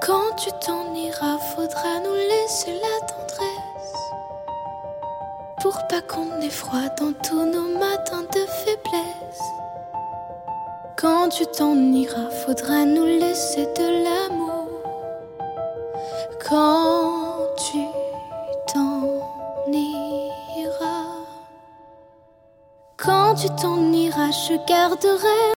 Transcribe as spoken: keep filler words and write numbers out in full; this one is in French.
Quand tu t'en iras, faudra nous laisser la tendresse, pour pas qu'on ait froid dans tous nos matins de faiblesse. Quand tu t'en iras, faudra nous laisser de l'amour. Quand tu t'en iras, quand tu t'en iras, je garderai